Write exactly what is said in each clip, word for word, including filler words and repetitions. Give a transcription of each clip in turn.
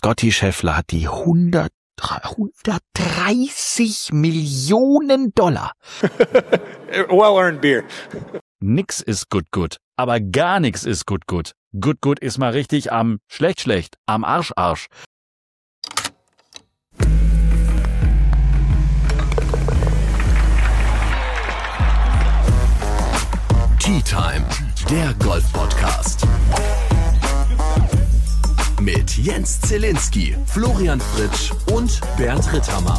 Scotty Scheffler hat die hundertdreißig Millionen Dollar. Well-earned beer. Nix ist gut gut, aber gar nix ist gut gut. Gut gut ist mal richtig am schlecht schlecht, am Arsch Arsch. Tea Time, der Golf-Podcast. Mit Jens Zielinski, Florian Fritsch und Bernd Ritthammer.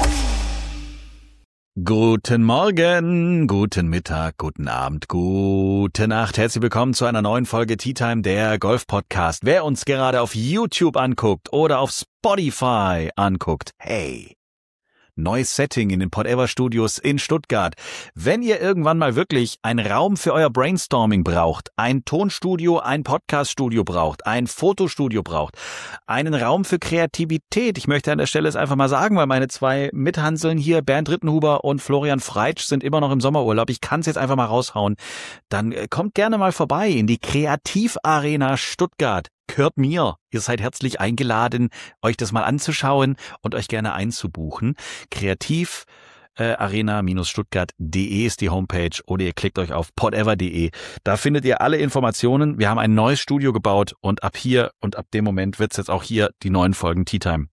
Guten Morgen, guten Mittag, guten Abend, gute Nacht. Herzlich willkommen zu einer neuen Folge Tea Time, der Golf-Podcast. Wer uns gerade auf YouTube anguckt oder auf Spotify anguckt, hey, neues Setting in den Podever Studios in Stuttgart. Wenn ihr irgendwann mal wirklich einen Raum für euer Brainstorming braucht, ein Tonstudio, ein Podcaststudio braucht, ein Fotostudio braucht, einen Raum für Kreativität. Ich möchte an der Stelle es einfach mal sagen, weil meine zwei Mithanseln hier, Bernd Rittenhuber und Florian Freitsch, sind immer noch im Sommerurlaub. Ich kann es jetzt einfach mal raushauen. Dann kommt gerne mal vorbei in die Kreativarena Stuttgart. Gehört mir. Ihr seid herzlich eingeladen, euch das mal anzuschauen und euch gerne einzubuchen. Kreativ äh, arena-stuttgart punkt de ist die Homepage oder ihr klickt euch auf podever punkt de. Da findet ihr alle Informationen. Wir haben ein neues Studio gebaut und ab hier und ab dem Moment wird es jetzt auch hier die neuen Folgen Tea Time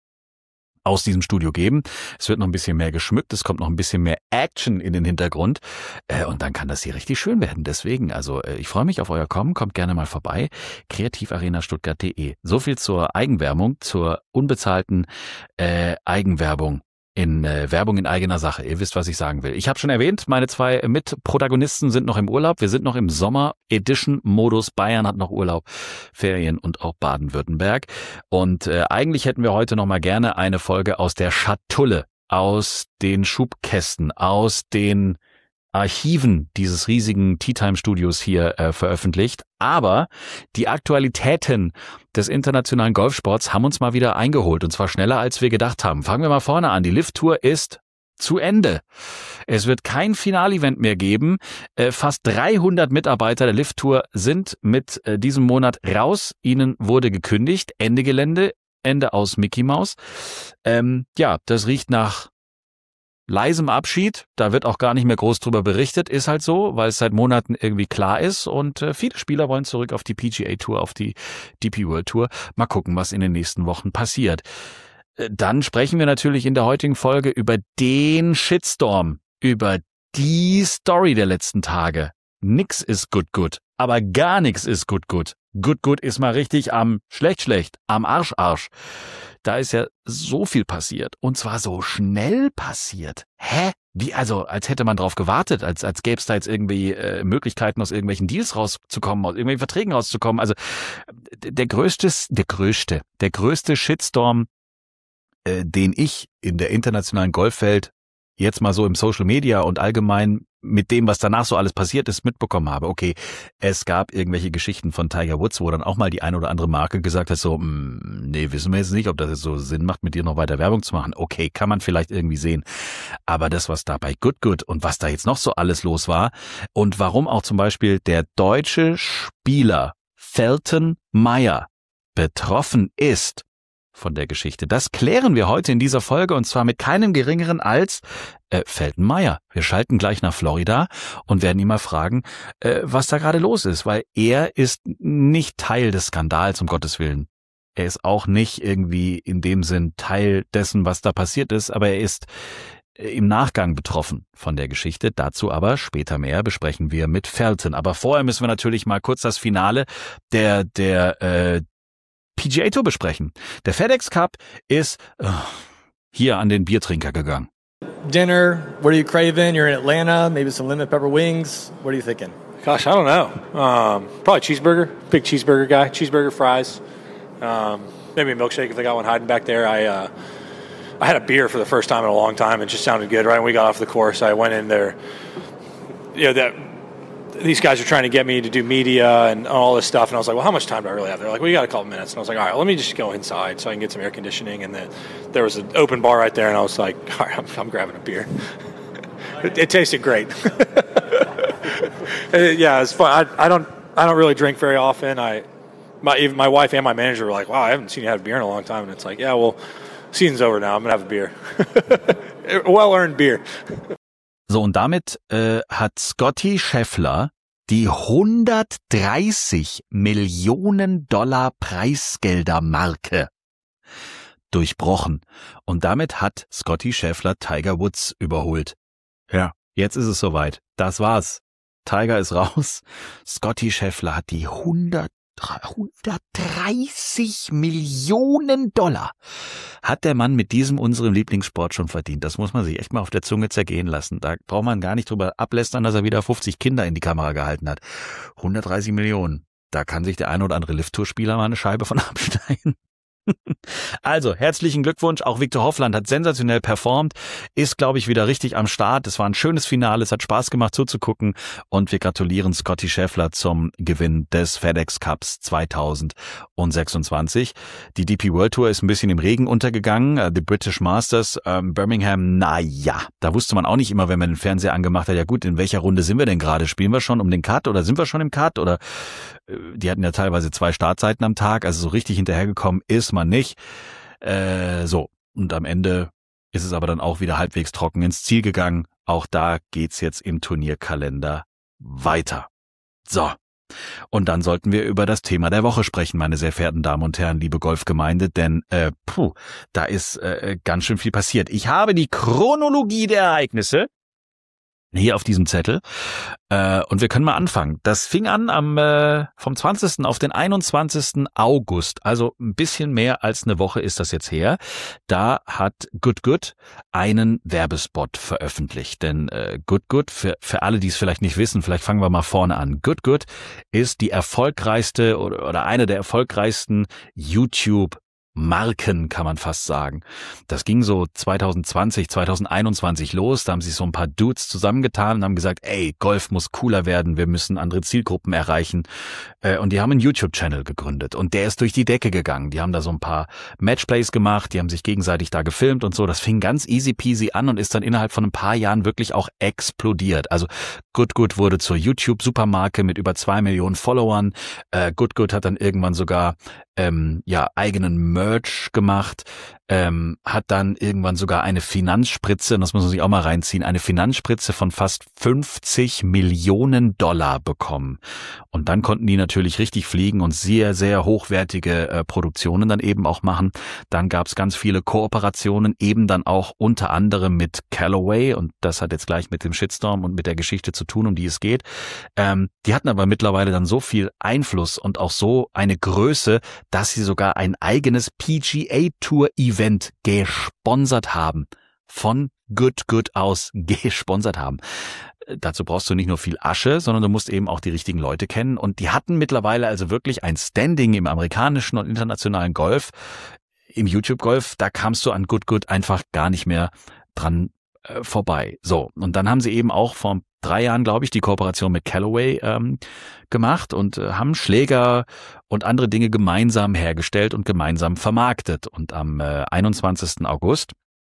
aus diesem Studio geben. Es wird noch ein bisschen mehr geschmückt, es kommt noch ein bisschen mehr Action in den Hintergrund äh, und dann kann das hier richtig schön werden. Deswegen, also äh, ich freue mich auf euer Kommen, kommt gerne mal vorbei. kreativarena stuttgart punkt de. So viel zur Eigenwerbung, zur unbezahlten äh, Eigenwerbung. In äh, Werbung in eigener Sache. Ihr wisst, was ich sagen will. Ich habe schon erwähnt, meine zwei Mitprotagonisten sind noch im Urlaub. Wir sind noch im Sommer-Edition-Modus. Bayern hat noch Urlaub, Ferien und auch Baden-Württemberg. Und äh, eigentlich hätten wir heute noch mal gerne eine Folge aus der Schatulle, aus den Schubkästen, aus den Archiven dieses riesigen Tea Time Studios hier äh, veröffentlicht. Aber die Aktualitäten des internationalen Golfsports haben uns mal wieder eingeholt und zwar schneller, als wir gedacht haben. Fangen wir mal vorne an. Die Lift Tour ist zu Ende. Es wird kein Finalevent mehr geben. Äh, fast dreihundert Mitarbeiter der Lift Tour sind mit äh, diesem Monat raus. Ihnen wurde gekündigt. Ende Gelände, Ende aus Mickey Mouse. Ähm, ja, das riecht nach leisem Abschied, da wird auch gar nicht mehr groß drüber berichtet, ist halt so, weil es seit Monaten irgendwie klar ist und äh, viele Spieler wollen zurück auf die P G A Tour, auf die D P World Tour. Mal gucken, was in den nächsten Wochen passiert. Äh, dann sprechen wir natürlich in der heutigen Folge über den Shitstorm, über die Story der letzten Tage. Nix ist gut gut, aber gar nix ist gut gut. Gut gut ist mal richtig am schlecht schlecht, am Arsch Arsch. Da ist ja so viel passiert und zwar so schnell passiert. Hä? Wie, also als hätte man drauf gewartet, als als gäbe es da jetzt irgendwie äh, Möglichkeiten, aus irgendwelchen Deals rauszukommen, aus irgendwelchen Verträgen rauszukommen. Also der größte, der größte, der größte Shitstorm, äh, den ich in der internationalen Golfwelt jetzt mal so im Social Media und allgemein mit dem, was danach so alles passiert ist, mitbekommen habe. Okay, es gab irgendwelche Geschichten von Tiger Woods, wo dann auch mal die eine oder andere Marke gesagt hat, so, mh, nee, wissen wir jetzt nicht, ob das jetzt so Sinn macht, mit dir noch weiter Werbung zu machen. Okay, kann man vielleicht irgendwie sehen. Aber das, was da bei Good Good und was da jetzt noch so alles los war und warum auch zum Beispiel der deutsche Spieler Felton Meyer betroffen ist von der Geschichte. Das klären wir heute in dieser Folge und zwar mit keinem geringeren als äh, Felton Meyer. Wir schalten gleich nach Florida und werden ihn mal fragen, äh, was da gerade los ist, weil er ist nicht Teil des Skandals, um Gottes Willen. Er ist auch nicht irgendwie in dem Sinn Teil dessen, was da passiert ist, aber er ist äh, im Nachgang betroffen von der Geschichte. Dazu aber später mehr besprechen wir mit Felton. Aber vorher müssen wir natürlich mal kurz das Finale der der äh, P G A Tour besprechen. Der FedEx Cup ist uh, hier an den Biertrinker gegangen. Dinner, what are you craving? You're in Atlanta, maybe some lemon pepper wings. What are you thinking? Gosh, I don't know. Um, probably cheeseburger. Big cheeseburger guy. Cheeseburger, fries. Um, maybe a milkshake if they got one hiding back there. I uh, I had a beer for the first time in a long time. It just sounded good. Right when we got off the course, I went in there. You know, that these guys are trying to get me to do media and all this stuff. And I was like, well, how much time do I really have? They're like, well, you got a couple minutes. And I was like, all right, well, let me just go inside so I can get some air conditioning. And then there was an open bar right there. And I was like, all right, I'm, I'm grabbing a beer. it, it tasted great. Yeah, it's fun. I, I don't, I don't really drink very often. I, my even my wife and my manager were like, "Wow, I haven't seen you have a beer in a long time." And it's like, "Yeah, well, season's over now. I'm gonna have a beer, well-earned beer." So, und damit äh, hat Scotty Scheffler die hundertdreißig Millionen Dollar Preisgelder-Marke durchbrochen. Und damit hat Scotty Scheffler Tiger Woods überholt. Ja, jetzt ist es soweit. Das war's. Tiger ist raus. Scotty Scheffler hat die hundertdreißig Millionen Dollar. Hat der Mann mit diesem unserem Lieblingssport schon verdient. Das muss man sich echt mal auf der Zunge zergehen lassen. Da braucht man gar nicht drüber ablästern, dass er wieder fünfzig Kinder in die Kamera gehalten hat. hundertdreißig Millionen. Da kann sich der ein oder andere Lift-Tour-Spieler mal eine Scheibe von abschneiden. Also, herzlichen Glückwunsch. Auch Viktor Hovland hat sensationell performt, ist, glaube ich, wieder richtig am Start. Es war ein schönes Finale, es hat Spaß gemacht zuzugucken und wir gratulieren Scotty Scheffler zum Gewinn des FedEx Cups zweitausendsechsundzwanzig. Die D P World Tour ist ein bisschen im Regen untergegangen. Die British Masters ähm, Birmingham, na ja, da wusste man auch nicht immer, wenn man den Fernseher angemacht hat, ja gut, in welcher Runde sind wir denn gerade? Spielen wir schon um den Cut oder sind wir schon im Cut? Oder äh, die hatten ja teilweise zwei Startzeiten am Tag, also so richtig hinterhergekommen ist man nicht. Äh, so, und am Ende ist es aber dann auch wieder halbwegs trocken ins Ziel gegangen. Auch da geht's jetzt im Turnierkalender weiter. So, und dann sollten wir über das Thema der Woche sprechen, meine sehr verehrten Damen und Herren, liebe Golfgemeinde, denn äh, puh, da ist äh, ganz schön viel passiert. Ich habe die Chronologie der Ereignisse hier auf diesem Zettel äh, und wir können mal anfangen. Das fing an am äh, vom zwanzigsten auf den einundzwanzigsten August, also ein bisschen mehr als eine Woche ist das jetzt her. Da hat Good Good einen Werbespot veröffentlicht, denn äh, Good Good, für, für alle, die es vielleicht nicht wissen, vielleicht fangen wir mal vorne an. Good Good ist die erfolgreichste oder, oder eine der erfolgreichsten YouTube Marken, kann man fast sagen. Das ging so zweitausendzwanzig, zweitausendeinundzwanzig los, da haben sich so ein paar Dudes zusammengetan und haben gesagt, ey, Golf muss cooler werden, wir müssen andere Zielgruppen erreichen. Und die haben einen YouTube-Channel gegründet und der ist durch die Decke gegangen. Die haben da so ein paar Matchplays gemacht, die haben sich gegenseitig da gefilmt und so. Das fing ganz easy peasy an und ist dann innerhalb von ein paar Jahren wirklich auch explodiert. Also Good Good wurde zur YouTube-Supermarke mit über zwei Millionen Followern. Good Good hat dann irgendwann sogar ähm, ja eigenen Merch gemacht, ähm, hat dann irgendwann sogar eine Finanzspritze, und das muss man sich auch mal reinziehen, eine Finanzspritze von fast fünfzig Millionen Dollar bekommen. Und dann konnten die natürlich richtig fliegen und sehr, sehr hochwertige äh, Produktionen dann eben auch machen. Dann gab es ganz viele Kooperationen, eben dann auch unter anderem mit Callaway, und das hat jetzt gleich mit dem Shitstorm und mit der Geschichte zu tun, um die es geht. Ähm, die hatten aber mittlerweile dann so viel Einfluss und auch so eine Größe, dass sie sogar ein eigenes P G A-Tour-Event gesponsert haben. Von Good Good aus gesponsert haben. Dazu brauchst du nicht nur viel Asche, sondern du musst eben auch die richtigen Leute kennen. Und die hatten mittlerweile also wirklich ein Standing im amerikanischen und internationalen Golf, im YouTube-Golf. Da kamst du an Good Good einfach gar nicht mehr dran äh, vorbei. So, und dann haben sie eben auch vor drei Jahren, glaube ich, die Kooperation mit Callaway ähm, gemacht und äh, haben Schläger und andere Dinge gemeinsam hergestellt und gemeinsam vermarktet. Und am äh, einundzwanzigsten August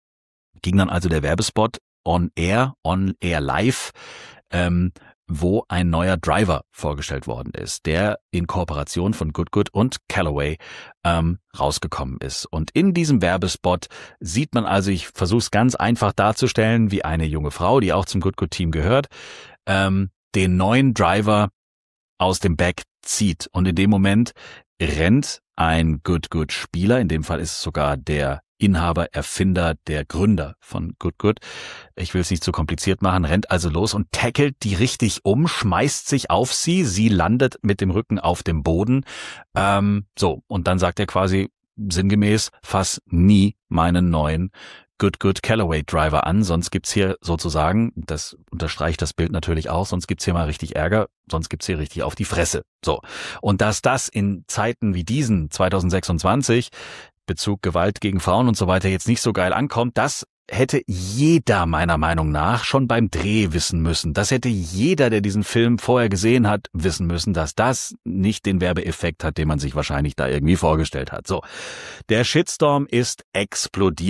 ging dann also der Werbespot on air, on air live, ähm, wo ein neuer Driver vorgestellt worden ist, der in Kooperation von Good Good und Callaway ähm, rausgekommen ist. Und in diesem Werbespot sieht man also, ich versuche es ganz einfach darzustellen, wie eine junge Frau, die auch zum Good Good Team gehört, ähm, den neuen Driver aus dem Bag zieht. Und in dem Moment rennt ein Good Good Spieler, in dem Fall ist es sogar der Inhaber, Erfinder, der Gründer von Good Good. Ich will es nicht zu kompliziert machen, rennt also los und tackelt die richtig um, schmeißt sich auf sie, sie landet mit dem Rücken auf dem Boden. Ähm, so, und dann sagt er quasi sinngemäß, fass nie meinen neuen Good Good Callaway Driver an, sonst gibt's hier sozusagen, das unterstreicht das Bild natürlich auch, sonst gibt's hier mal richtig Ärger, sonst gibt's hier richtig auf die Fresse. So, und dass das in Zeiten wie diesen zweitausendsechsundzwanzig, Bezug Gewalt gegen Frauen und so weiter, jetzt nicht so geil ankommt, das hätte jeder meiner Meinung nach schon beim Dreh wissen müssen. Das hätte jeder, der diesen Film vorher gesehen hat, wissen müssen, dass das nicht den Werbeeffekt hat, den man sich wahrscheinlich da irgendwie vorgestellt hat. So, der Shitstorm ist explodiert.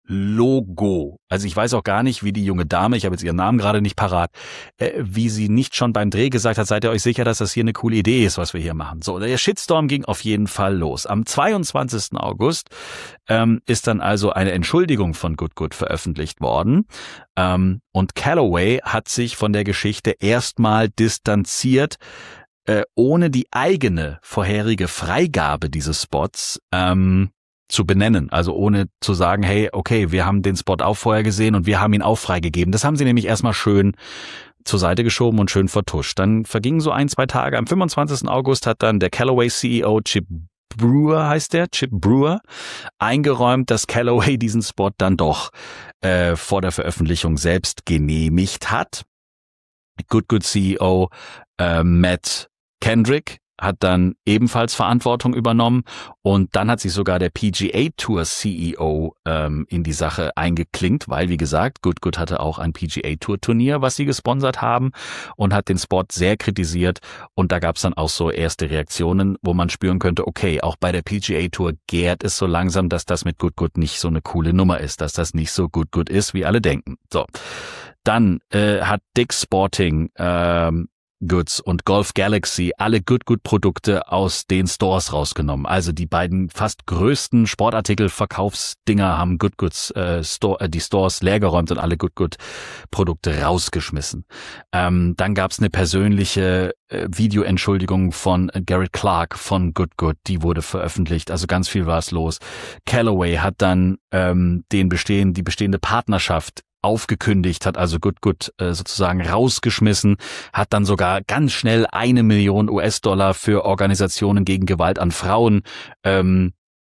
Logo. Also ich weiß auch gar nicht, wie die junge Dame, ich habe jetzt ihren Namen gerade nicht parat, äh, wie sie nicht schon beim Dreh gesagt hat, seid ihr euch sicher, dass das hier eine coole Idee ist, was wir hier machen. So, der Shitstorm ging auf jeden Fall los. Am zweiundzwanzigsten August ähm, ist dann also eine Entschuldigung von Good Good veröffentlicht worden. Ähm, und Calloway hat sich von der Geschichte erstmal distanziert, äh, ohne die eigene vorherige Freigabe dieses Spots ähm, zu benennen, also ohne zu sagen, hey, okay, wir haben den Spot auch vorher gesehen und wir haben ihn auch freigegeben. Das haben sie nämlich erstmal schön zur Seite geschoben und schön vertuscht. Dann vergingen so ein, zwei Tage. Am fünfundzwanzigsten August hat dann der Callaway C E O Chip Brewer, heißt der, Chip Brewer, eingeräumt, dass Callaway diesen Spot dann doch äh, vor der Veröffentlichung selbst genehmigt hat. Good Good C E O äh, Matt Kendrick hat dann ebenfalls Verantwortung übernommen und dann hat sich sogar der P G A Tour C E O ähm, in die Sache eingeklinkt, weil, wie gesagt, Good Good hatte auch ein P G A Tour Turnier, was sie gesponsert haben und hat den Spot sehr kritisiert und da gab es dann auch so erste Reaktionen, wo man spüren könnte, okay, auch bei der P G A Tour gärt es so langsam, dass das mit Good Good nicht so eine coole Nummer ist, dass das nicht so Good Good ist, wie alle denken. So, dann äh, hat Dick's Sporting ähm, Goods und Golf Galaxy alle Good Good Produkte aus den Stores rausgenommen. Also die beiden fast größten Sportartikelverkaufsdinger haben Good Goods äh, Store, äh, die Stores leergeräumt und alle Good Good Produkte rausgeschmissen. Ähm, dann gab's eine persönliche äh, Videoentschuldigung von äh, Garrett Clark von Good Good, die wurde veröffentlicht. Also ganz viel war's los. Callaway hat dann ähm, den bestehen, die bestehende Partnerschaft aufgekündigt, hat also Good Good äh, sozusagen rausgeschmissen, hat dann sogar ganz schnell eine Million U S-Dollar für Organisationen gegen Gewalt an Frauen ähm,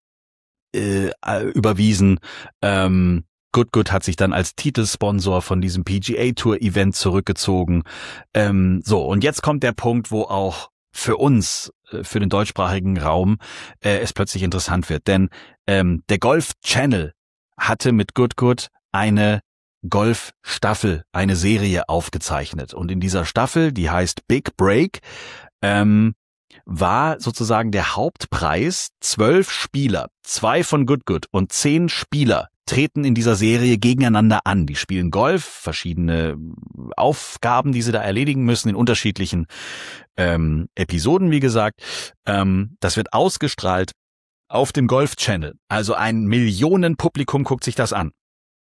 äh, überwiesen. Ähm, Good Good hat sich dann als Titelsponsor von diesem P G A Tour Event zurückgezogen. Ähm, so, und jetzt kommt der Punkt, wo auch für uns, äh, für den deutschsprachigen Raum, äh, es plötzlich interessant wird. Denn ähm, der Golf Channel hatte mit Good Good eine Golf-Staffel, eine Serie aufgezeichnet. Und in dieser Staffel, die heißt Big Break, ähm, war sozusagen der Hauptpreis zwölf Spieler, zwei von Good Good und zehn Spieler treten in dieser Serie gegeneinander an. Die spielen Golf, verschiedene Aufgaben, die sie da erledigen müssen in unterschiedlichen ähm, Episoden, wie gesagt. Ähm, das wird ausgestrahlt auf dem Golf Channel. Also ein Millionenpublikum guckt sich das an.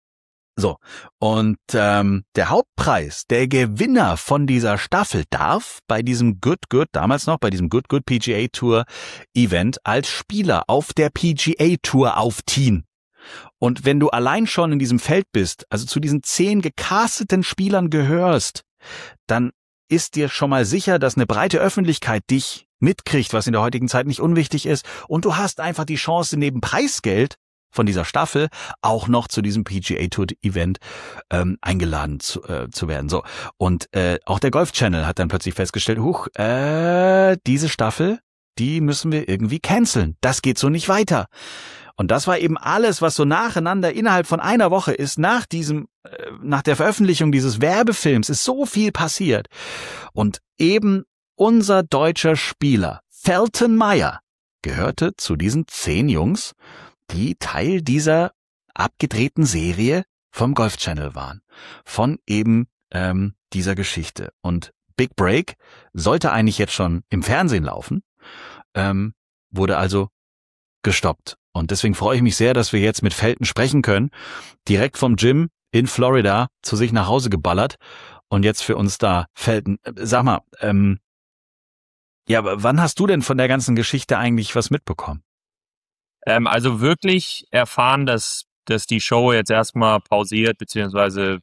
So, und ähm, der Hauptpreis, der Gewinner von dieser Staffel darf bei diesem Good Good, damals noch bei diesem Good Good P G A Tour Event als Spieler auf der P G A Tour aufziehen. Und wenn du allein schon in diesem Feld bist, also zu diesen zehn gecasteten Spielern gehörst, dann ist dir schon mal sicher, dass eine breite Öffentlichkeit dich mitkriegt, was in der heutigen Zeit nicht unwichtig ist. Und du hast einfach die Chance, neben Preisgeld von dieser Staffel auch noch zu diesem P G A Tour Event ähm, eingeladen zu, äh, zu werden. So, und äh, auch der Golf Channel hat dann plötzlich festgestellt, huch, äh, diese Staffel, die müssen wir irgendwie canceln. Das geht so nicht weiter. Und das war eben alles, was so nacheinander innerhalb von einer Woche ist, nach diesem, äh, nach der Veröffentlichung dieses Werbefilms ist so viel passiert. Und eben unser deutscher Spieler Felton Meyer gehörte zu diesen zehn Jungs, die Teil dieser abgedrehten Serie vom Golf Channel waren. Von eben ähm, dieser Geschichte. Und Big Break sollte eigentlich jetzt schon im Fernsehen laufen, ähm, wurde also gestoppt. Und deswegen freue ich mich sehr, dass wir jetzt mit Felton sprechen können. Direkt vom Gym in Florida zu sich nach Hause geballert. Und jetzt für uns da Felton. Sag mal, ähm, ja, wann hast du denn von der ganzen Geschichte eigentlich was mitbekommen? Ähm, also wirklich erfahren, dass, dass die Show jetzt erstmal pausiert, beziehungsweise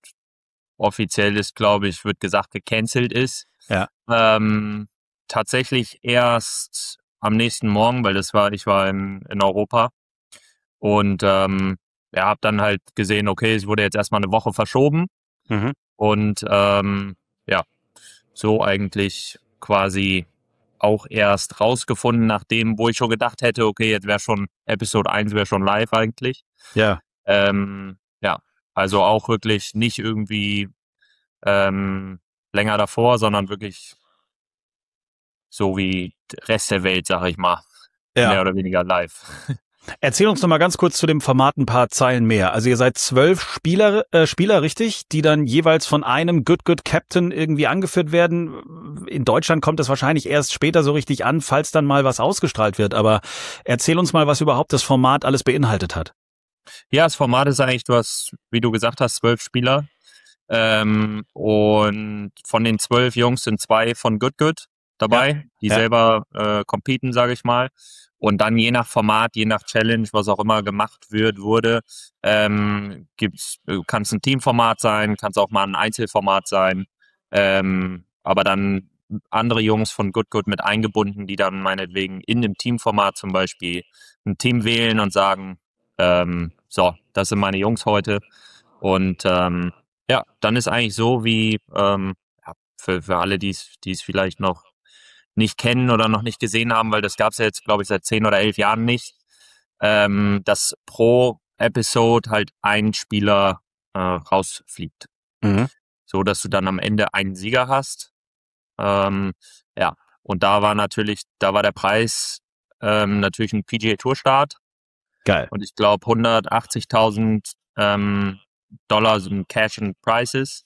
offiziell ist, glaube ich, wird gesagt, gecancelt ist. Ja. Ähm, tatsächlich erst am nächsten Morgen, weil das war, ich war in, in Europa und ähm, ja, habe dann halt gesehen, okay, es wurde jetzt erstmal eine Woche verschoben Mhm. und ähm, ja, so eigentlich quasi auch erst rausgefunden, nachdem, wo ich schon gedacht hätte, okay, jetzt wäre schon Episode eins wäre schon live eigentlich. Ja. Ähm, ja, also auch wirklich nicht irgendwie ähm, länger davor, sondern wirklich so wie der Rest der Welt, sag ich mal, Ja. mehr oder weniger live. Erzähl uns noch mal ganz kurz zu dem Format ein paar Zeilen mehr. Also ihr seid zwölf Spieler, äh, Spieler, richtig, die dann jeweils von einem Good Good Captain irgendwie angeführt werden. In Deutschland kommt es wahrscheinlich erst später so richtig an, falls dann mal was ausgestrahlt wird. Aber erzähl uns mal, was überhaupt das Format alles beinhaltet hat. Ja, das Format ist eigentlich, du hast, wie du gesagt hast, zwölf Spieler. Ähm, und von den zwölf Jungs sind zwei von Good Good dabei, ja. die ja. selber äh, competen, sage ich mal. Und dann je nach Format, je nach Challenge, was auch immer gemacht wird, wurde, ähm, gibt's, kann es ein Teamformat sein, kann es auch mal ein Einzelformat sein, ähm, aber dann andere Jungs von Good Good mit eingebunden, die dann meinetwegen in dem Teamformat zum Beispiel ein Team wählen und sagen, ähm, so, das sind meine Jungs heute. Und ähm, ja, dann ist eigentlich so wie ähm, ja, für, für alle, die es vielleicht noch nicht kennen oder noch nicht gesehen haben, weil das gab es ja jetzt, glaube ich, seit zehn oder elf Jahren nicht, ähm, dass pro Episode halt ein Spieler äh, rausfliegt. Mhm. So, dass du dann am Ende einen Sieger hast. Ähm, ja, und da war natürlich, da war der Preis ähm, natürlich ein P G A Tour Start. Geil. Und ich glaube hundertachtzigtausend ähm, Dollar sind Cash and Prizes.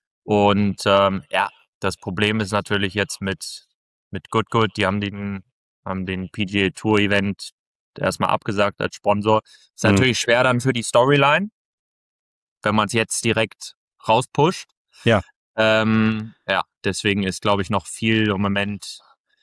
Und ähm, ja, das Problem ist natürlich jetzt mit mit Good Good, die haben den, haben den P G A Tour Event erstmal abgesagt als Sponsor. Ist mhm. natürlich schwer dann für die Storyline, wenn man es jetzt direkt rauspusht. Ja. Ähm, ja, deswegen ist, glaube ich, noch viel im Moment,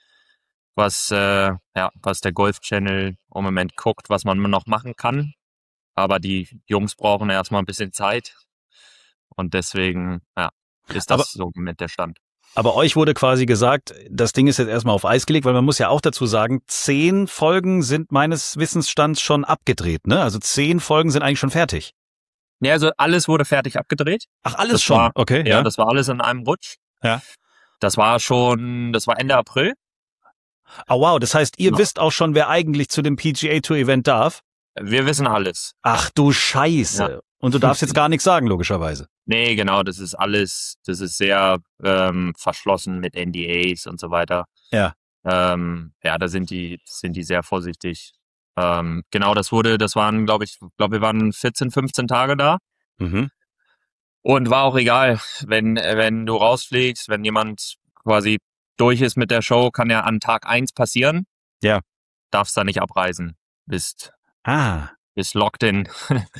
was, äh, ja, was der Golf Channel im Moment guckt, was man noch machen kann. Aber die Jungs brauchen erstmal ein bisschen Zeit. Und deswegen, ja, ist das Aber so im Moment der Stand. Aber euch wurde quasi gesagt, das Ding ist jetzt erstmal auf Eis gelegt, weil man muss ja auch dazu sagen, zehn Folgen sind meines Wissensstands schon abgedreht, ne? Also zehn Folgen sind eigentlich schon fertig. Ja, also alles wurde fertig abgedreht. Ach, alles das schon? War, okay. Ja, ja, das war alles in einem Rutsch. Ja. Das war schon, das war Ende April. Oh wow, das heißt, ihr ja. wisst auch schon, wer eigentlich zu dem P G A Tour Event darf? Wir wissen alles. Ach du Scheiße. Ja. Und du darfst jetzt gar nichts sagen, logischerweise. Nee, genau, das ist alles, das ist sehr ähm, verschlossen mit N D As und so weiter. Ja. Ähm, ja, da sind die, sind die sehr vorsichtig. Ähm, genau, das wurde, das waren, glaube ich, glaube wir waren vierzehn, fünfzehn Tage da. Mhm. Und war auch egal, wenn, wenn du rausfliegst, wenn jemand quasi durch ist mit der Show, kann ja an Tag eins passieren. Ja. Darfst da nicht abreisen. Bist, ah. bist locked in.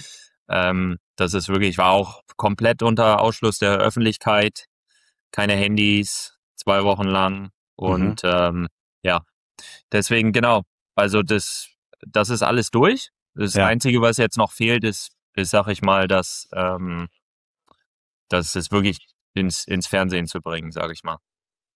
ähm, das ist wirklich, war auch komplett unter Ausschluss der Öffentlichkeit. Keine Handys, zwei Wochen lang. Und mhm. ähm, ja, deswegen genau. Also das, das ist alles durch. Das ja. Einzige, was jetzt noch fehlt, ist, ist sag ich mal, dass, ähm, dass es wirklich ins, ins Fernsehen zu bringen, sage ich mal.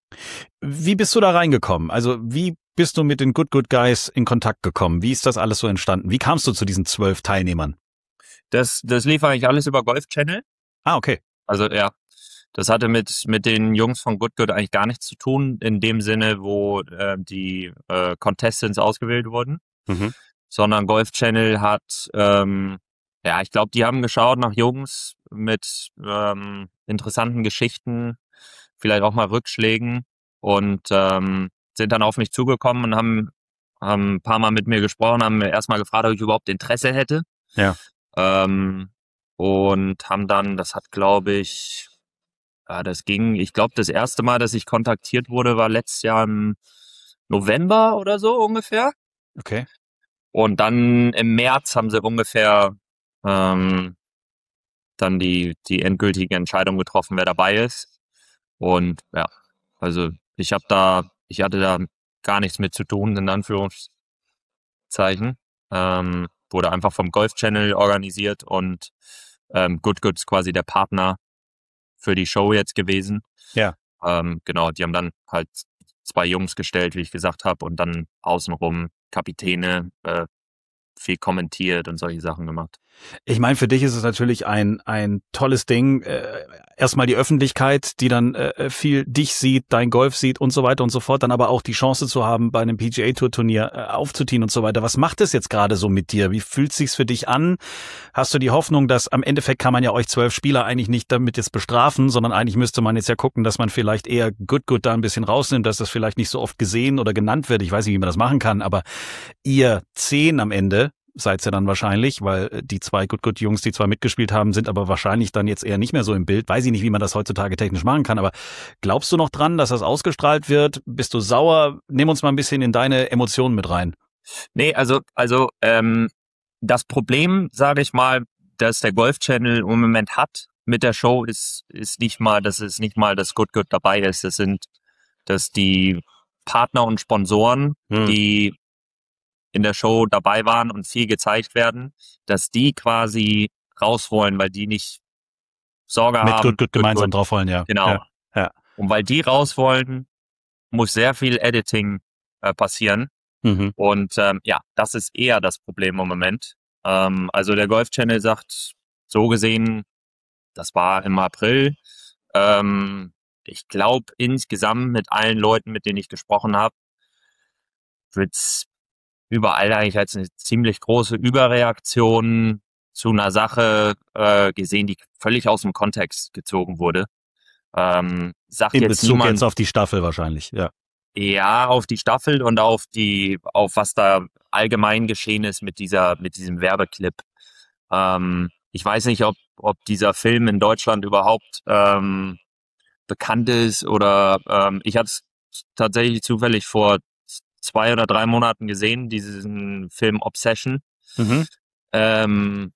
Wie bist du da reingekommen? Also wie bist du mit den Good Good Guys in Kontakt gekommen? Wie ist das alles so entstanden? Wie kamst du zu diesen zwölf Teilnehmern? Das, das lief eigentlich alles über Golf Channel. Ah, okay. Also ja, das hatte mit, mit den Jungs von Good Good eigentlich gar nichts zu tun, in dem Sinne, wo äh, die äh, Contestants ausgewählt wurden. Mhm. Sondern Golf Channel hat, ähm, ja, ich glaube, die haben geschaut nach Jungs mit ähm, interessanten Geschichten, vielleicht auch mal Rückschlägen und ähm, sind dann auf mich zugekommen und haben, haben ein paar Mal mit mir gesprochen, haben mir erstmal gefragt, ob ich überhaupt Interesse hätte. Ja. Ähm, und haben dann, das hat, glaube ich, ja, das ging, ich glaube, das erste Mal, dass ich kontaktiert wurde, war letztes Jahr im November oder so ungefähr. Okay. Und dann im März haben sie ungefähr ähm, dann die, die endgültige Entscheidung getroffen, wer dabei ist. Und ja, also ich habe da, ich hatte da gar nichts mit zu tun, in Anführungszeichen. Ähm, wurde einfach vom Golf Channel organisiert und ähm, Good Good ist quasi der Partner für die Show jetzt gewesen. Ja. Ähm, genau, die haben dann halt zwei Jungs gestellt, wie ich gesagt habe, und dann außenrum Kapitäne, äh, viel kommentiert und solche Sachen gemacht. Ich meine, für dich ist es natürlich ein ein tolles Ding. Äh, erstmal die Öffentlichkeit, die dann äh, viel dich sieht, dein Golf sieht und so weiter und so fort. Dann aber auch die Chance zu haben, bei einem P G A Tour Turnier äh, aufzutiehen und so weiter. Was macht es jetzt gerade so mit dir? Wie fühlt es sich für dich an? Hast du die Hoffnung, dass am Endeffekt kann man ja euch zwölf Spieler eigentlich nicht damit jetzt bestrafen, sondern eigentlich müsste man jetzt ja gucken, dass man vielleicht eher Good Good da ein bisschen rausnimmt, dass das vielleicht nicht so oft gesehen oder genannt wird. Ich weiß nicht, wie man das machen kann, aber ihr zehn am Ende seid ihr dann wahrscheinlich, weil die zwei Good-Good-Jungs, die zwar mitgespielt haben, sind aber wahrscheinlich dann jetzt eher nicht mehr so im Bild. Weiß ich nicht, wie man das heutzutage technisch machen kann, aber glaubst du noch dran, dass das ausgestrahlt wird? Bist du sauer? Nimm uns mal ein bisschen in deine Emotionen mit rein. Nee, also, also ähm, das Problem, sage ich mal, dass der Golf Channel im Moment hat mit der Show, ist, ist nicht mal, dass es nicht mal das Good Good dabei ist. Das sind, dass die Partner und Sponsoren, hm. die in der Show dabei waren und viel gezeigt werden, dass die quasi raus wollen, weil die nicht Sorge mit haben. Mit Good Good gemeinsam drauf wollen, ja. Genau. Ja, ja. Und weil die raus wollen, muss sehr viel Editing äh, passieren. Mhm. Und ähm, ja, das ist eher das Problem im Moment. Ähm, also der Golf Channel sagt, so gesehen, das war im April. Ähm, ich glaube, insgesamt mit allen Leuten, mit denen ich gesprochen habe, wird's überall eigentlich als eine ziemlich große Überreaktion zu einer Sache äh, gesehen, die völlig aus dem Kontext gezogen wurde. Ähm, sagt In jetzt Bezug niemand, jetzt auf die Staffel wahrscheinlich, ja. Ja, auf die Staffel und auf die, auf was da allgemein geschehen ist mit dieser, mit diesem Werbeclip. Ähm, ich weiß nicht, ob, ob dieser Film in Deutschland überhaupt ähm, bekannt ist oder ähm, ich hatte es tatsächlich zufällig vor zwei oder drei Monaten gesehen, diesen Film Obsession. Mhm. Ähm,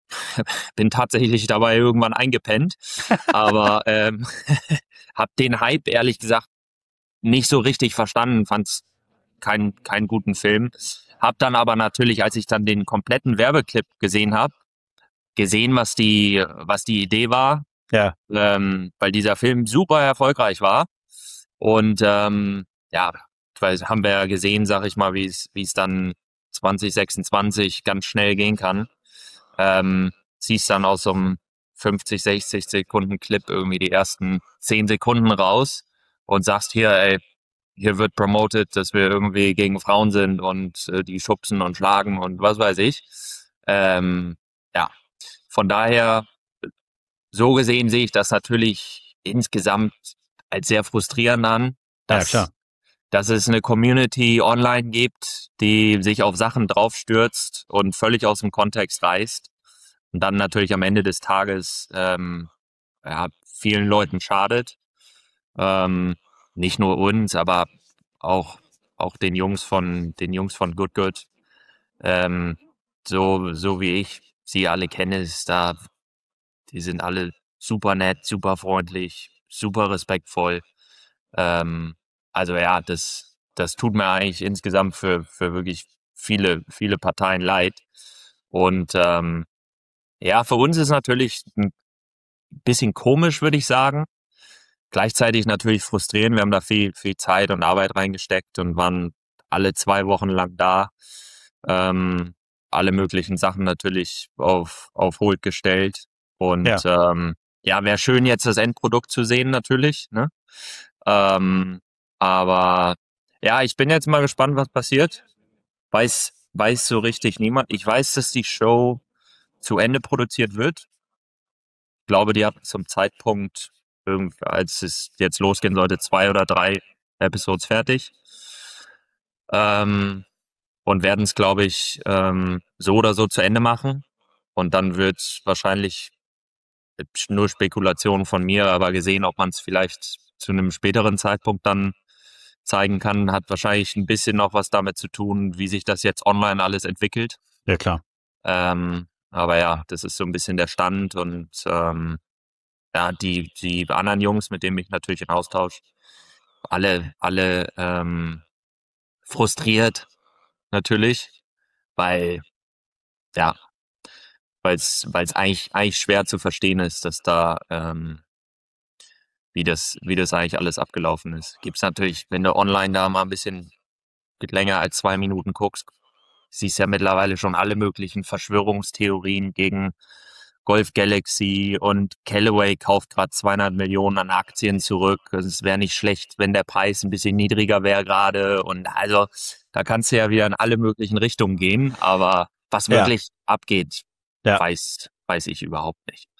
bin tatsächlich dabei irgendwann eingepennt, aber ähm, hab den Hype ehrlich gesagt nicht so richtig verstanden, fand's keinen keinen guten Film. Hab dann aber natürlich, als ich dann den kompletten Werbeclip gesehen habe, gesehen, was die was die Idee war, ja, ähm, weil dieser Film super erfolgreich war und ähm, ja, weil haben wir ja gesehen, sag ich mal, wie es wie es dann zwanzig sechsundzwanzig ganz schnell gehen kann. Ähm, ziehst dann aus so einem fünfzig, sechzig Sekunden Clip irgendwie die ersten zehn Sekunden raus und sagst hier, ey, hier wird promoted, dass wir irgendwie gegen Frauen sind und äh, die schubsen und schlagen und was weiß ich. Ähm, ja, von daher, so gesehen sehe ich das natürlich insgesamt als sehr frustrierend an, dass, ja, klar. dass es eine Community online gibt, die sich auf Sachen draufstürzt und völlig aus dem Kontext reißt und dann natürlich am Ende des Tages ähm, ja, vielen Leuten schadet. Ähm, nicht nur uns, aber auch auch den Jungs von den Jungs von Good Good. Ähm, so so wie ich sie alle kenne, ist da, die sind alle super nett, super freundlich, super respektvoll. Ähm, also ja, das das tut mir eigentlich insgesamt für für wirklich viele viele Parteien leid. Und ähm, ja, für uns ist natürlich ein bisschen komisch, würde ich sagen. Gleichzeitig natürlich frustrierend. Wir haben da viel, viel Zeit und Arbeit reingesteckt und waren alle zwei Wochen lang da. Ähm, alle möglichen Sachen natürlich auf, auf Hold gestellt. Und ja, ähm, ja, wäre schön, jetzt das Endprodukt zu sehen, natürlich. Ne? Ähm, aber ja, ich bin jetzt mal gespannt, was passiert. Weiß, weiß so richtig niemand. Ich weiß, dass die Show zu Ende produziert wird. Ich glaube, die hatten zum Zeitpunkt, als es jetzt losgehen sollte, zwei oder drei Episodes fertig. Ähm, und werden es, glaube ich, ähm, so oder so zu Ende machen. Und dann wird es wahrscheinlich, nur Spekulation von mir, aber gesehen, ob man es vielleicht zu einem späteren Zeitpunkt dann zeigen kann, hat wahrscheinlich ein bisschen noch was damit zu tun, wie sich das jetzt online alles entwickelt. Ja, klar. Ähm, aber ja, das ist so ein bisschen der Stand und ähm, ja, die, die anderen Jungs, mit denen ich natürlich in Austausch, alle, alle ähm, frustriert natürlich, weil, ja, weil es weil es eigentlich, eigentlich schwer zu verstehen ist, dass da, ähm, wie das, wie das eigentlich alles abgelaufen ist. Gibt's natürlich, wenn du online da mal ein bisschen länger als zwei Minuten guckst, siehst ja mittlerweile schon alle möglichen Verschwörungstheorien gegen Golf Galaxy und Callaway kauft gerade zweihundert Millionen an Aktien zurück. Also es wäre nicht schlecht, wenn der Preis ein bisschen niedriger wäre gerade. Und also da kannst du ja wieder in alle möglichen Richtungen gehen. Aber was wirklich ja. abgeht, ja. weiß weiß ich überhaupt nicht.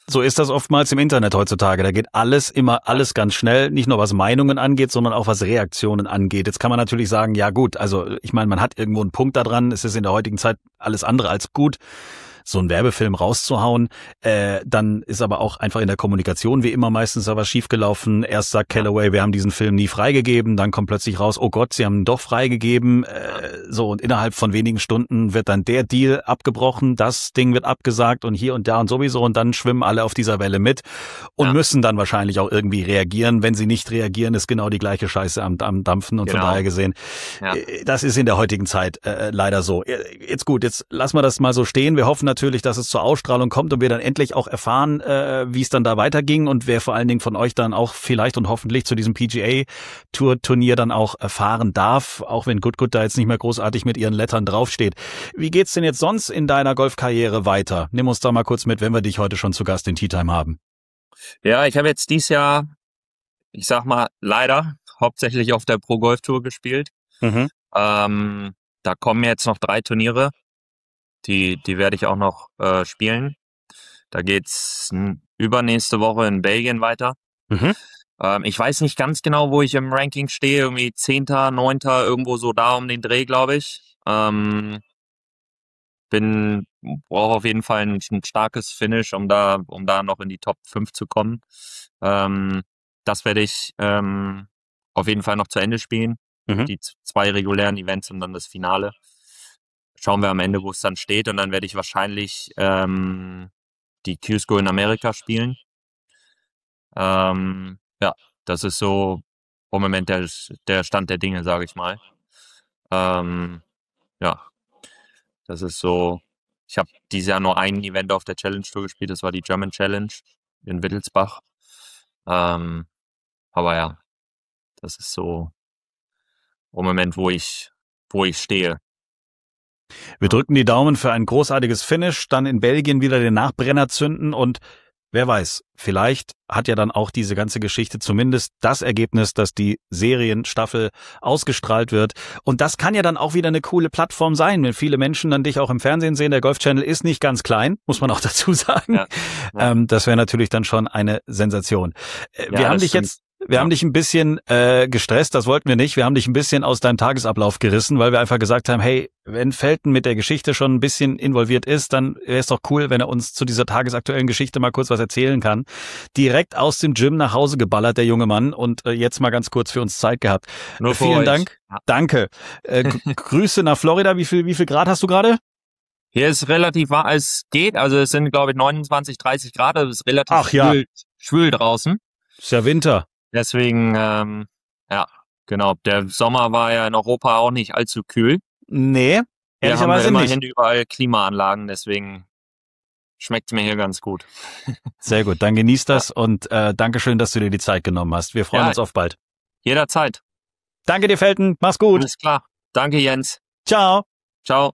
so ist das oftmals im Internet heutzutage. Da geht alles immer alles ganz schnell, nicht nur was Meinungen angeht, sondern auch was Reaktionen angeht. Jetzt kann man natürlich sagen, ja gut, also ich meine, man hat irgendwo einen Punkt da dran, es ist in der heutigen Zeit alles andere als gut, so einen Werbefilm rauszuhauen. Äh, dann ist aber auch einfach in der Kommunikation wie immer meistens da was schiefgelaufen. Erst sagt Calloway, wir haben diesen Film nie freigegeben, dann kommt plötzlich raus, oh Gott, sie haben ihn doch freigegeben. Äh, so, und innerhalb von wenigen Stunden wird dann der Deal abgebrochen, das Ding wird abgesagt und hier und da und sowieso, und dann schwimmen alle auf dieser Welle mit und ja. müssen dann wahrscheinlich auch irgendwie reagieren. Wenn sie nicht reagieren, ist genau die gleiche Scheiße am, am Dampfen, und genau. Von daher gesehen, ja. das ist in der heutigen Zeit äh, leider so. Jetzt gut, jetzt lassen wir das mal so stehen. Wir hoffen natürlich, dass es zur Ausstrahlung kommt und wir dann endlich auch erfahren, äh, wie es dann da weiterging und wer vor allen Dingen von euch dann auch vielleicht und hoffentlich zu diesem P G A-Tour-Turnier dann auch erfahren darf, auch wenn Good Good da jetzt nicht mehr großartig mit ihren Lettern draufsteht. Wie geht's denn jetzt sonst in deiner Golfkarriere weiter? Nimm uns da mal kurz mit, wenn wir dich heute schon zu Gast in Tee Time haben. Ja, ich habe jetzt dieses Jahr, ich sag mal, leider hauptsächlich auf der Pro Golf Tour gespielt. Mhm. Ähm, da kommen jetzt noch drei Turniere. Die, die werde ich auch noch äh, spielen. Da geht's n- übernächste Woche in Belgien weiter. Mhm. Ähm, ich weiß nicht ganz genau, wo ich im Ranking stehe. Irgendwie Zehnter, Neunter, irgendwo so da um den Dreh, glaube ich. Ähm, bin, brauche auf jeden Fall ein, ein starkes Finish, um da, um da noch in die Top fünf zu kommen. Ähm, das werde ich ähm, auf jeden Fall noch zu Ende spielen. Mhm. Die z- zwei regulären Events und dann das Finale. Schauen wir am Ende, wo es dann steht, und dann werde ich wahrscheinlich ähm, die Q-School in Amerika spielen. Ähm, ja, das ist so im Moment der, der Stand der Dinge, sage ich mal. Ähm, ja, das ist so. Ich habe dieses Jahr nur ein Event auf der Challenge Tour gespielt, das war die German Challenge in Wittelsbach. Ähm, aber ja, das ist so im Moment, wo ich, wo ich stehe. Wir drücken die Daumen für ein großartiges Finish, dann in Belgien wieder den Nachbrenner zünden, und wer weiß, vielleicht hat ja dann auch diese ganze Geschichte zumindest das Ergebnis, dass die Serienstaffel ausgestrahlt wird. Und das kann ja dann auch wieder eine coole Plattform sein, wenn viele Menschen dann dich auch im Fernsehen sehen. Der Golf Channel ist nicht ganz klein, muss man auch dazu sagen. Ja, ja. Ähm, das wäre natürlich dann schon eine Sensation. Äh, wir ja, haben dich stimmt. jetzt... Wir ja. haben dich ein bisschen äh, gestresst, das wollten wir nicht. Wir haben dich ein bisschen aus deinem Tagesablauf gerissen, weil wir einfach gesagt haben, hey, wenn Felten mit der Geschichte schon ein bisschen involviert ist, dann wäre es doch cool, wenn er uns zu dieser tagesaktuellen Geschichte mal kurz was erzählen kann. Direkt aus dem Gym nach Hause geballert, der junge Mann, und äh, jetzt mal ganz kurz für uns Zeit gehabt. Nur für Vielen euch. Dank. Ja. Danke. Äh, g- Grüße nach Florida. Wie viel, wie viel Grad hast du gerade? Hier ist relativ warm, es geht, also es sind, glaube ich, neunundzwanzig, dreißig Grad, also es ist relativ Ach, ja. schwül, schwül draußen. Ist ja Winter. Deswegen, ähm, ja, genau. Der Sommer war ja in Europa auch nicht allzu kühl. Nee, Wir haben ja ehrlicherweise immerhin nicht. überall Klimaanlagen, deswegen schmeckt es mir hier ganz gut. Sehr gut, dann genieß das, und äh, Dankeschön, dass du dir die Zeit genommen hast. Wir freuen Ja. uns auf bald. Jederzeit. Danke dir, Felten. Mach's gut. Alles klar. Danke, Jens. Ciao. Ciao.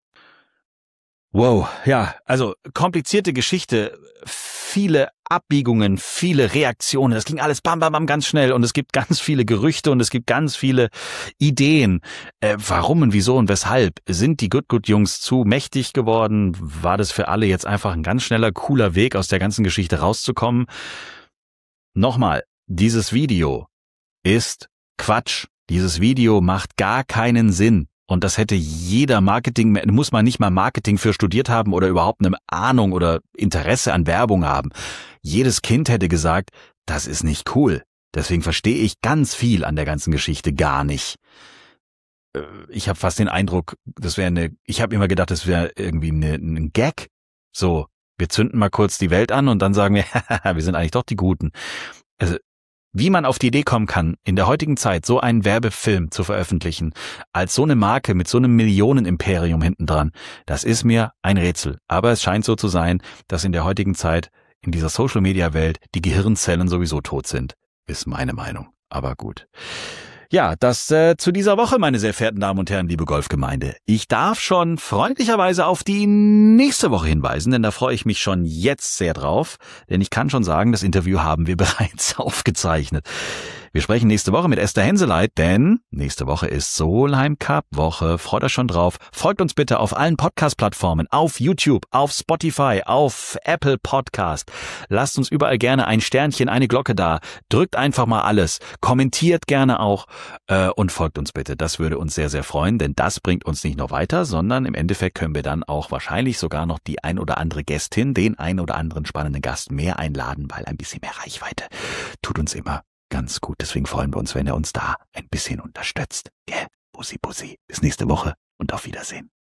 Wow, ja, also komplizierte Geschichte, viele Abbiegungen, viele Reaktionen, das ging alles bam, bam, bam ganz schnell, und es gibt ganz viele Gerüchte und es gibt ganz viele Ideen. Äh, warum und wieso und weshalb? Sind die Good Good Jungs zu mächtig geworden? War das für alle jetzt einfach ein ganz schneller, cooler Weg, aus der ganzen Geschichte rauszukommen? Nochmal, dieses Video ist Quatsch. Dieses Video macht gar keinen Sinn. Und das hätte jeder Marketing, muss man nicht mal Marketing für studiert haben oder überhaupt eine Ahnung oder Interesse an Werbung haben. Jedes Kind hätte gesagt, das ist nicht cool. Deswegen verstehe ich ganz viel an der ganzen Geschichte gar nicht. Ich habe fast den Eindruck, das wäre eine, ich habe immer gedacht, das wäre irgendwie eine, ein Gag. So, wir zünden mal kurz die Welt an und dann sagen wir, wir sind eigentlich doch die Guten. Also, wie man auf die Idee kommen kann, in der heutigen Zeit so einen Werbefilm zu veröffentlichen, als so eine Marke mit so einem Millionenimperium hinten dran, das ist mir ein Rätsel. Aber es scheint so zu sein, dass in der heutigen Zeit, in dieser Social-Media-Welt, die Gehirnzellen sowieso tot sind. Ist meine Meinung. Aber gut. Ja, das äh, zu dieser Woche, meine sehr verehrten Damen und Herren, liebe Golfgemeinde. Ich darf schon freundlicherweise auf die nächste Woche hinweisen, denn da freue ich mich schon jetzt sehr drauf. Denn ich kann schon sagen, das Interview haben wir bereits aufgezeichnet. Wir sprechen nächste Woche mit Esther Henseleit, denn nächste Woche ist Solheim Cup Woche. Freut euch schon drauf. Folgt uns bitte auf allen Podcast-Plattformen, auf YouTube, auf Spotify, auf Apple Podcast. Lasst uns überall gerne ein Sternchen, eine Glocke da. Drückt einfach mal alles. Kommentiert gerne auch äh, und folgt uns bitte. Das würde uns sehr, sehr freuen, denn das bringt uns nicht nur weiter, sondern im Endeffekt können wir dann auch wahrscheinlich sogar noch die ein oder andere Gästin, den ein oder anderen spannenden Gast mehr einladen, weil ein bisschen mehr Reichweite tut uns immer ganz gut. Deswegen freuen wir uns, wenn ihr uns da ein bisschen unterstützt. Yeah. Bussi, Bussi. Bis nächste Woche und auf Wiedersehen.